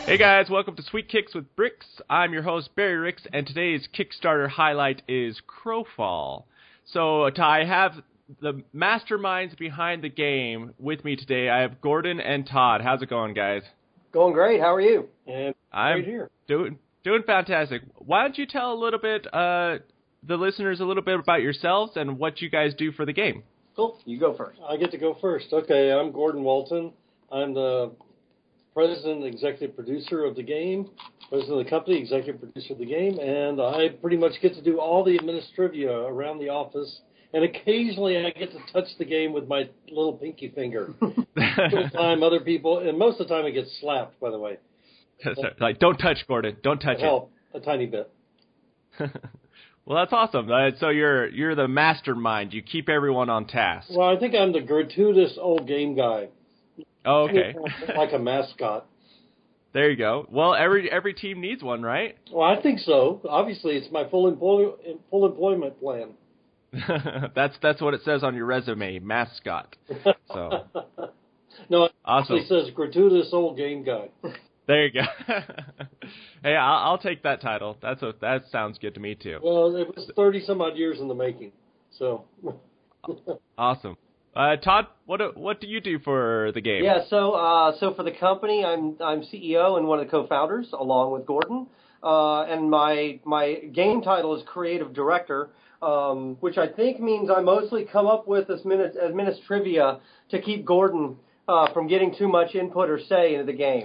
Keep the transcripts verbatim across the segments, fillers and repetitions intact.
Hey guys, welcome to Sweet Kicks with Bricks. I'm your host, Barry Ricks, and today's Kickstarter highlight is Crowfall. So, uh, I have the masterminds behind the game with me today. I have Gordon and Todd. How's it going, guys? Going great. How are you? And I'm right here. doing doing fantastic. Why don't you tell a little bit, uh, the listeners a little bit about yourselves and what you guys do for the game? Cool. You go first. I get to go first. Okay, I'm Gordon Walton. I'm the president and executive producer of the game, president of the company, executive producer of the game, and I pretty much get to do all the administrivia around the office, and occasionally I get to touch the game with my little pinky finger. Most of the time, other people, and most of the time it gets slapped, by the way. Like, don't touch, Gordon. Don't touch Help, it. a tiny bit. Well, that's awesome. Uh, so you're you're the mastermind. You keep everyone on task. Well, I think I'm the gratuitous old game guy. Oh, okay. Like a mascot. There you go. Well, every every team needs one, right? Well, I think so. Obviously, it's my full employ- full employment plan. that's that's what it says on your resume, mascot. So no, it awesome. actually says gratuitous old game guy. There you go. Hey, I'll, I'll take that title. That's a, that sounds good to me too. Well, it was thirty some odd years in the making. So awesome. Uh, Todd, what what do you do for the game? Yeah, so uh, so for the company, I'm I'm C E O and one of the co-founders, along with Gordon. Uh, and my my game title is creative director, um, which I think means I mostly come up with as minutes as minutes trivia to keep Gordon uh, from getting too much input or say into the game.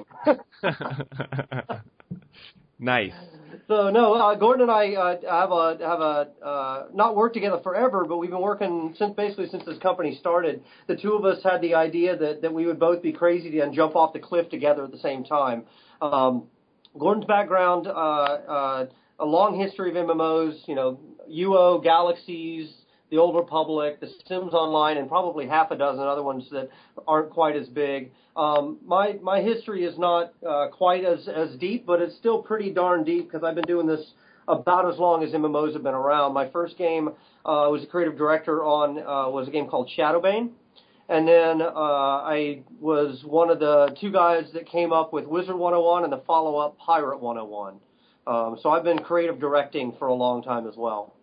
Nice. So no, uh, Gordon and I uh, have a have a uh, not worked together forever, but we've been working since basically since this company started. The two of us had the idea that, that we would both be crazy and jump off the cliff together at the same time. Um, Gordon's background, uh, uh, a long history of M M Os, you know, U O, Galaxies, The Old Republic, The Sims Online, and probably half a dozen other ones that aren't quite as big. Um, my my history is not uh, quite as, as deep, but it's still pretty darn deep because I've been doing this about as long as M M Os have been around. My first game uh, was a creative director on uh, was a game called Shadowbane, and then uh, I was one of the two guys that came up with Wizard one oh one and the follow-up Pirate one oh one. Um, so I've been creative directing for a long time as well.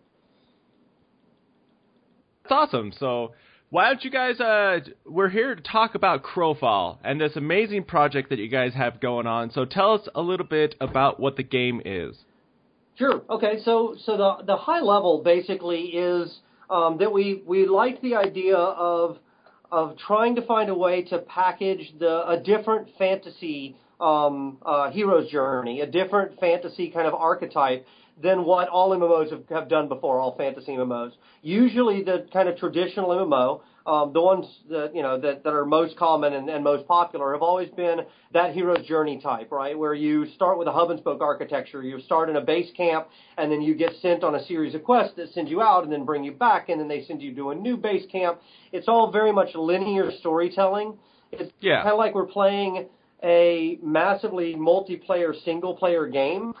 That's awesome. So why don't you guys, uh, we're here to talk about Crowfall and this amazing project that you guys have going on. So tell us a little bit about what the game is. Sure. Okay. So so the the high level basically is um, that we, we like the idea of of trying to find a way to package the a different fantasy um, uh, hero's journey, a different fantasy kind of archetype than what all M M Os have, have done before, all fantasy M M Os. Usually the kind of traditional M M O, um, the ones that, you know, that, that are most common and, and most popular have always been that hero's journey type, right, where you start with a hub and spoke architecture. You start in a base camp, and then you get sent on a series of quests that send you out and then bring you back, and then they send you to a new base camp. It's all very much linear storytelling. It's yeah. kind of like we're playing a massively multiplayer single-player game.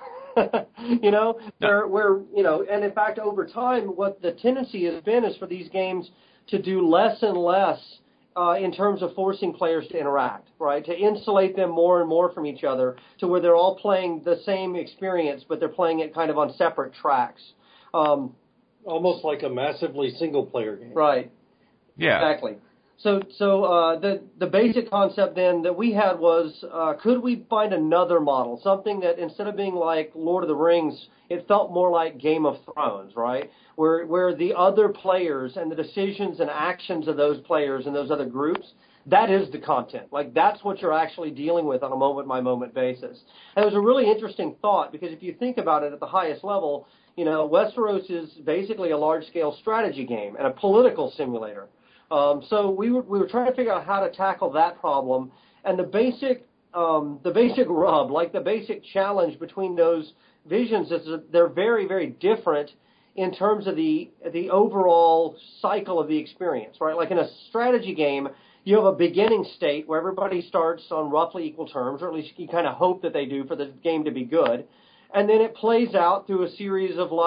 you know, where, where, you know, and in fact, over time, what the tendency has been is for these games to do less and less uh, in terms of forcing players to interact, right, to insulate them more and more from each other to where they're all playing the same experience, but they're playing it kind of on separate tracks. Um, Almost like a massively single-player game. Right. Yeah. Exactly. So, so uh, the the basic concept then that we had was, uh, could we find another model, something that instead of being like Lord of the Rings, it felt more like Game of Thrones, right? Where where the other players and the decisions and actions of those players and those other groups, that is the content. Like that's what you're actually dealing with on a moment-by-moment basis. And it was a really interesting thought because if you think about it at the highest level, you know, Westeros is basically a large-scale strategy game and a political simulator. Um, so we were we were trying to figure out how to tackle that problem, and the basic um, the basic rub, like the basic challenge between those visions, is that they're very very different in terms of the the overall cycle of the experience, right? Like in a strategy game, you have a beginning state where everybody starts on roughly equal terms, or at least you kind of hope that they do for the game to be good, and then it plays out through a series of like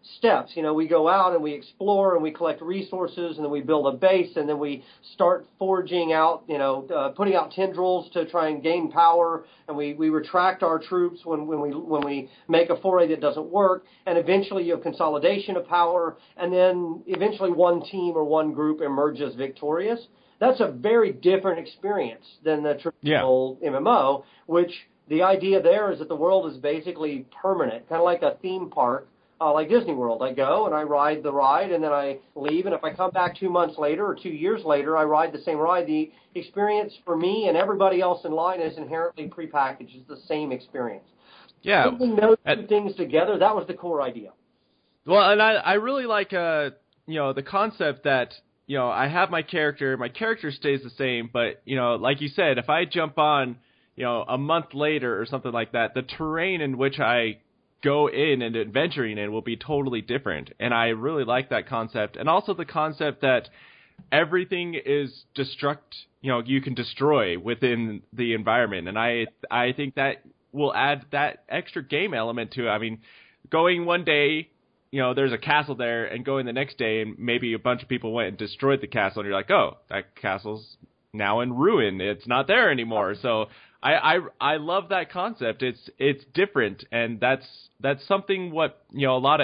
steps. You know, we go out and we explore and we collect resources, and then we build a base, and then we start forging out, you know, uh, putting out tendrils to try and gain power, and we, we retract our troops when, when we when we make a foray that doesn't work, and eventually you have consolidation of power, and then eventually one team or one group emerges victorious. That's a very different experience than the traditional yeah. M M O, which the idea there is that the world is basically permanent, kind of like a theme park, uh, like Disney World. I go and I ride the ride, and then I leave, and if I come back two months later or two years later, I ride the same ride. The experience for me and everybody else in line is inherently prepackaged. It's the same experience. Yeah. Putting those two things together, that was the core idea. Well, and I, I really like, uh, you know, the concept that, you know, I have my character, my character stays the same, but, you know, like you said, if I jump on, you know, a month later or something like that, the terrain in which I go in and adventuring in will be totally different. And I really like that concept. And also the concept that everything is destruct, you know, you can destroy within the environment. And I, I think that will add that extra game element to it. I mean, going one day, you know, there's a castle there, and going the next day and maybe a bunch of people went and destroyed the castle, and you're like, oh, that castle's now in ruin. It's not there anymore. So I, I, I love that concept. It's it's different, and that's that's something what, you know, a lot of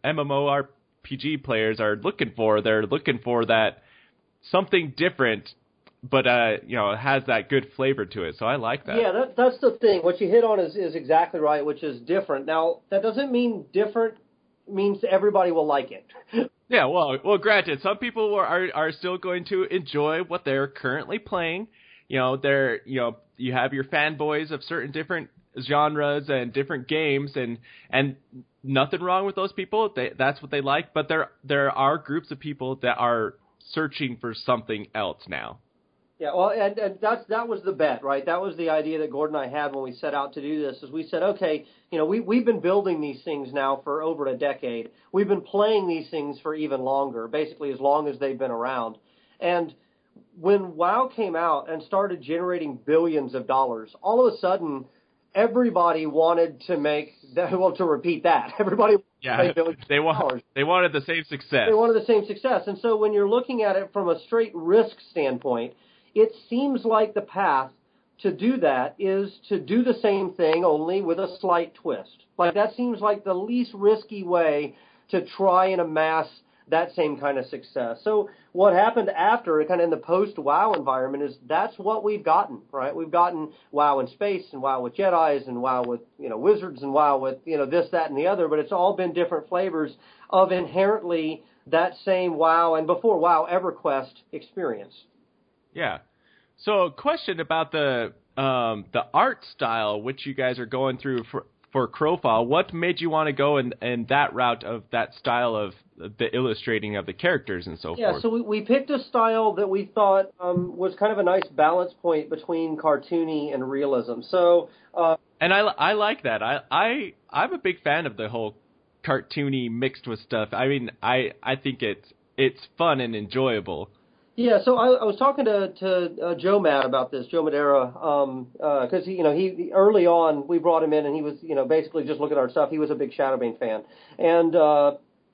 MMORPG players are looking for. They're looking for that something different, but uh, you know, it has that good flavor to it. So I like that. Yeah, that, that's the thing. What you hit on is, is exactly right, which is different. Now, that doesn't mean different means everybody will like it. Yeah, well, well, granted, some people are are still going to enjoy what they're currently playing. You know, they're, you know, you have your fanboys of certain different genres and different games, and and nothing wrong with those people. They, that's what they like. But there there are groups of people that are searching for something else now. Yeah, well, and, and that's that was the bet, right? That was the idea that Gordon and I had when we set out to do this. Is we said, okay, you know, we we've been building these things now for over a decade. We've been playing these things for even longer, basically as long as they've been around. And when WoW came out and started generating billions of dollars, all of a sudden, everybody wanted to make that. Well, to repeat that, everybody yeah, they want they wanted the same success. They wanted the same success, and so when you're looking at it from a straight risk standpoint, it seems like the path to do that is to do the same thing, only with a slight twist. Like, that seems like the least risky way to try and amass that same kind of success. So what happened after, kind of in the post-WoW environment, is that's what we've gotten, right? We've gotten WoW in space, and WoW with Jedis, and WoW with, you know, wizards, and WoW with, you know, this, that, and the other, but it's all been different flavors of inherently that same WoW, and before WoW, EverQuest experience. Yeah. So a question about the um, the art style which you guys are going through for, for Crowfall. What made you want to go in, in that route of that style of the illustrating of the characters and so yeah, forth? Yeah, so we, we picked a style that we thought um, was kind of a nice balance point between cartoony and realism. So uh, And I, I like that. I, I, I'm a big fan of the whole cartoony mixed with stuff. I mean, I, I think it's, it's fun and enjoyable. Yeah, so I, I was talking to to uh, Joe Matt about this, Joe Madera, um, because he, you know, he early on we brought him in and he was, you know, basically just looking at our stuff. He was a big Shadowbane fan, and uh,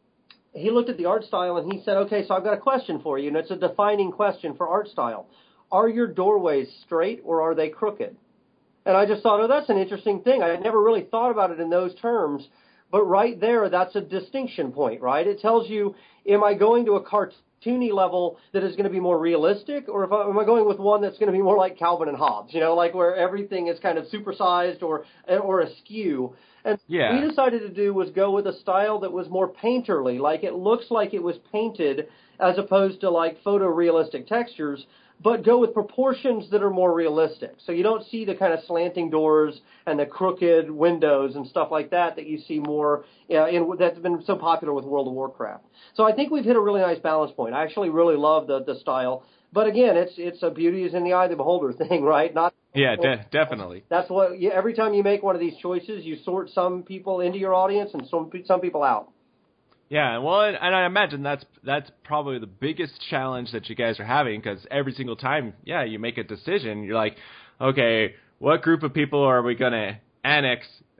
he looked at the art style and he said, "Okay, so I've got a question for you, and it's a defining question for art style. Are your doorways straight or are they crooked?" And I just thought, oh, that's an interesting thing. I had never really thought about it in those terms, but right there, that's a distinction point, right? It tells you, am I going to a cartoon level that is going to be more realistic, or if I, am I going with one that's going to be more like Calvin and Hobbes, you know, like where everything is kind of supersized or or askew? And yeah. what we decided to do was go with a style that was more painterly, like it looks like it was painted as opposed to like photorealistic textures, but go with proportions that are more realistic. So you don't see the kind of slanting doors and the crooked windows and stuff like that that you see more uh, in that's been so popular with World of Warcraft. So I think we've hit a really nice balance point. I actually really love the, the style. But again, it's it's a beauty is in the eye of the beholder thing, right? Not yeah, de- definitely. That's what you, every time you make one of these choices, you sort some people into your audience and some some people out. Yeah, well, and, and I imagine that's that's probably the biggest challenge that you guys are having, because every single time, yeah, you make a decision, you're like, okay, what group of people are we going to annex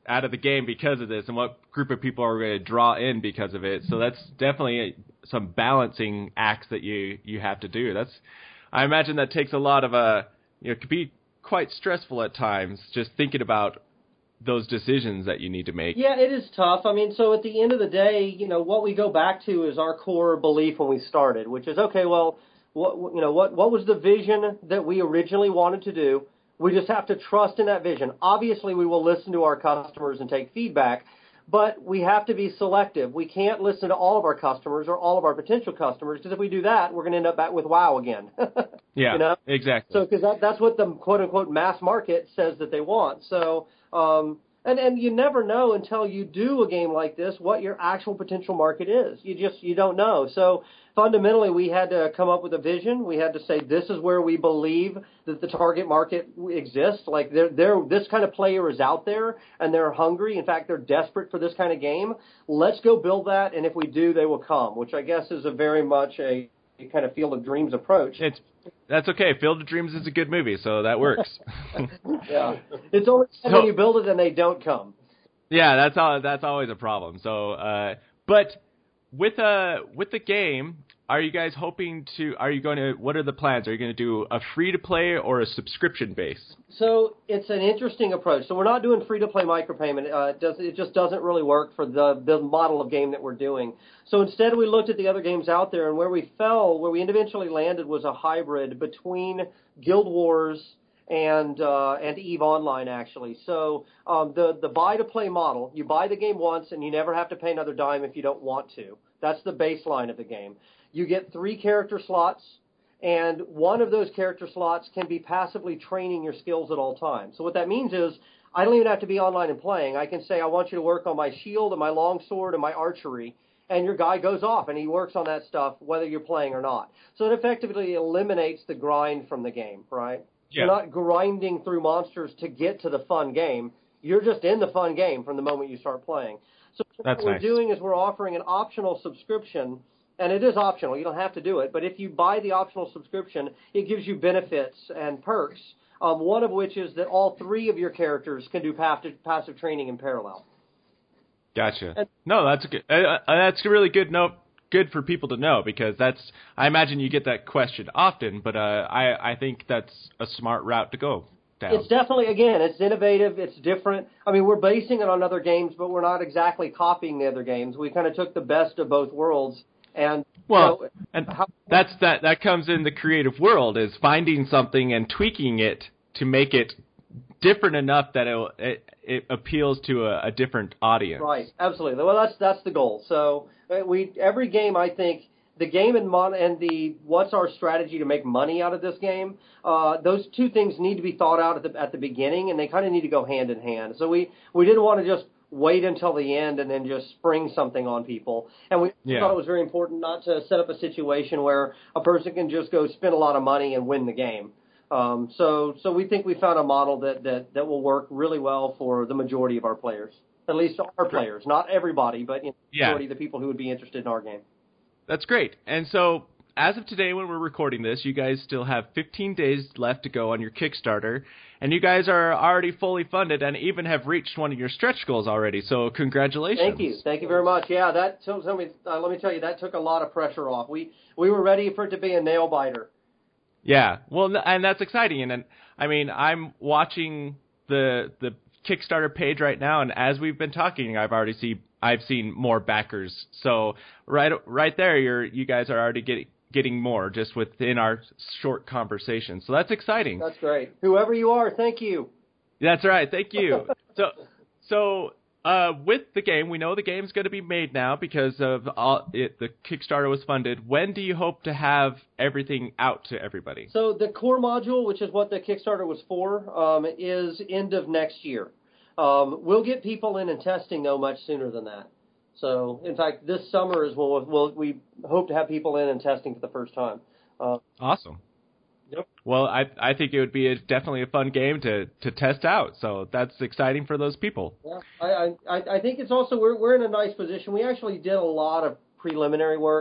out of the game because of this, and what group of people are going to draw in because of it. So that's definitely some balancing acts that you, you have to do. That's, I imagine that takes a lot of uh, you know, it could be quite stressful at times just thinking about those decisions that you need to make. Yeah, it is tough. I mean, so at the end of the day, you know, what we go back to is our core belief when we started, which is, okay, well, what, you know, what, what was the vision that we originally wanted to do? We just have to trust in that vision. Obviously, we will listen to our customers and take feedback, but we have to be selective. We can't listen to all of our customers or all of our potential customers, because if we do that, we're going to end up back with WoW again. Yeah, you know? Exactly. So, because that, that's what the quote-unquote mass market says that they want. So, um, and, and you never know until you do a game like this what your actual potential market is. You just, you don't know. So, fundamentally, we had to come up with a vision. We had to say, this is where we believe that the target market exists. Like, they're, they're, this kind of player is out there, and they're hungry. In fact, they're desperate for this kind of game. Let's go build that, and if we do, they will come, which I guess is a very much a, a kind of Field of Dreams approach. It's That's okay. Field of Dreams is a good movie, so that works. Yeah. It's only so, when you build it and they don't come. Yeah, that's all. That's always a problem. So, uh, but with uh with the game, are you guys hoping to? Are you going to? What are the plans? Are you going to do a free to play or a subscription base? So it's an interesting approach. So we're not doing free to play micropayment. Uh, it, does, it just doesn't really work for the the model of game that we're doing. So instead, we looked at the other games out there, and where we fell, where we eventually landed, was a hybrid between Guild Wars and uh, and EVE Online, actually. So um, the the buy to play model, you buy the game once, and you never have to pay another dime if you don't want to. That's the baseline of the game. You get three character slots, and one of those character slots can be passively training your skills at all times. So what that means is, I don't even have to be online and playing. I can say, I want you to work on my shield and my longsword and my archery, and your guy goes off and he works on that stuff whether you're playing or not. So it effectively eliminates the grind from the game, right? Yeah. You're not grinding through monsters to get to the fun game. You're just in the fun game from the moment you start playing. So That's what we're nice. doing is we're offering an optional subscription. And it is optional. You don't have to do it. But if you buy the optional subscription, it gives you benefits and perks, um, one of which is that all three of your characters can do passive, passive training in parallel. Gotcha. And, no, that's a good, uh, uh, that's a really good note. Good for people to know, because that's, I imagine you get that question often, but uh, I, I think that's a smart route to go down. It's definitely, again, it's innovative, it's different. I mean, we're basing it on other games, but we're not exactly copying the other games. We kind of took the best of both worlds. And well, you know, and how, that's that that comes in the creative world, is finding something and tweaking it to make it different enough that it it, it appeals to a, a different audience. Right, absolutely. Well, that's that's the goal. So we every game, I think, the game and mon- and the what's our strategy to make money out of this game. Uh, those two things need to be thought out at the at the beginning, and they kind of need to go hand in hand. So we we didn't want to just wait until the end and then just spring something on people. And we yeah. thought it was very important not to set up a situation where a person can just go spend a lot of money and win the game. Um, so so we think we found a model that, that, that will work really well for the majority of our players, at least our players. Not everybody, but you know, the majority yeah. of the people who would be interested in our game. That's great. And so as of today, when we're recording this, you guys still have fifteen days left to go on your Kickstarter, and you guys are already fully funded and even have reached one of your stretch goals already. So congratulations! Thank you, thank you very much. Yeah, that so, so me, uh, let me tell you, that took a lot of pressure off. We we were ready for it to be a nail biter. Yeah, well, and that's exciting. And, and I mean, I'm watching the the Kickstarter page right now, and as we've been talking, I've already seen I've seen more backers. So right right there, you're you guys are already getting. getting more just within our short conversation. So that's exciting. That's great. Whoever you are, thank you. That's right. Thank you. so, so uh, with the game, we know the game's going to be made now because of all it, the Kickstarter was funded. When do you hope to have everything out to everybody? So the core module, which is what the Kickstarter was for, um, is end of next year. Um, we'll get people in and testing, though, much sooner than that. So, in fact, this summer is when we'll, we'll, we hope to have people in and testing for the first time. Uh, awesome. Yep. Well, I I think it would be a, definitely a fun game to, to test out. So that's exciting for those people. Yeah, I I, I think it's also we're we're in a nice position. We actually did a lot of preliminary work.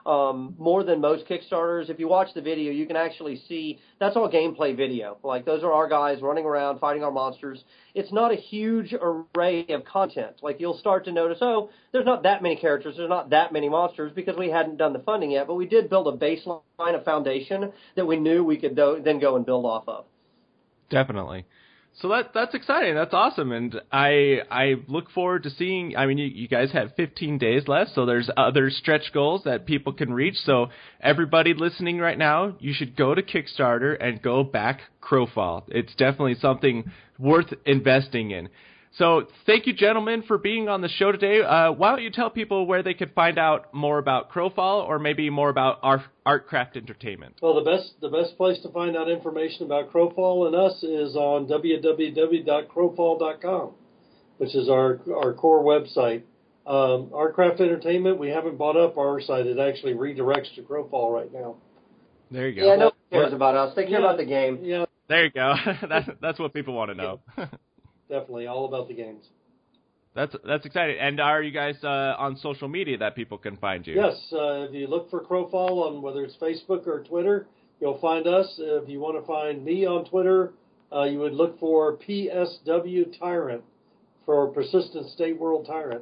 um, more than most Kickstarters. If you watch the video, you can actually see that's all gameplay video. Like, those are our guys running around fighting our monsters. It's not a huge array of content. Like, you'll start to notice, oh, there's not that many characters, there's not that many monsters, because we hadn't done the funding yet, but we did build a baseline, a foundation that we knew we could do, then go and build off of. Definitely. So that that's exciting. That's awesome, and I I look forward to seeing. I mean, you, you guys have fifteen days left, so there's other stretch goals that people can reach. So everybody listening right now, you should go to Kickstarter and go back Crowfall. It's definitely something worth investing in. So thank you, gentlemen, for being on the show today. Uh, why don't you tell people where they could find out more about Crowfall, or maybe more about our Artcraft Entertainment? Well, the best the best place to find out information about Crowfall and us is on w w w dot crowfall dot com, which is our our core website. Um, Artcraft Entertainment, we haven't bought up our site. It actually redirects to Crowfall right now. There you go. Yeah, no one cares about us. They care yeah, about the game. Yeah. There you go. that's that's what people want to know. Definitely, all about the games. That's that's exciting. And are you guys uh, on social media that people can find you? Yes, uh, if you look for Crowfall on whether it's Facebook or Twitter, you'll find us. If you want to find me on Twitter, uh, you would look for P S W Tyrant, for Persistent State World Tyrant.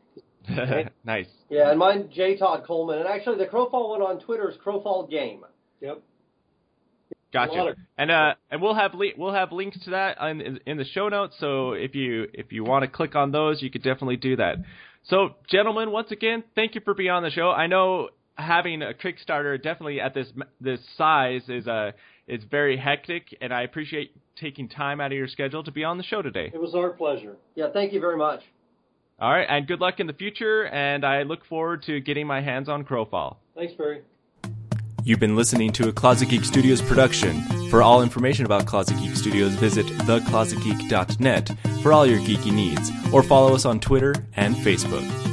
Nice. Yeah, and mine, J. Todd Coleman. And actually, the Crowfall one on Twitter is Crowfall Game. Yep. Gotcha. Of- and uh, and we'll have li- we'll have links to that in, in, in the show notes. So if you if you want to click on those, you could definitely do that. So, gentlemen, once again, thank you for being on the show. I know having a Kickstarter definitely at this this size is uh is very hectic, and I appreciate taking time out of your schedule to be on the show today. It was our pleasure. Yeah, thank you very much. All right, and good luck in the future. And I look forward to getting my hands on Crowfall. Thanks, Barry. You've been listening to a Closet Geek Studios production. For all information about Closet Geek Studios, visit the closet geek dot net for all your geeky needs, or follow us on Twitter and Facebook.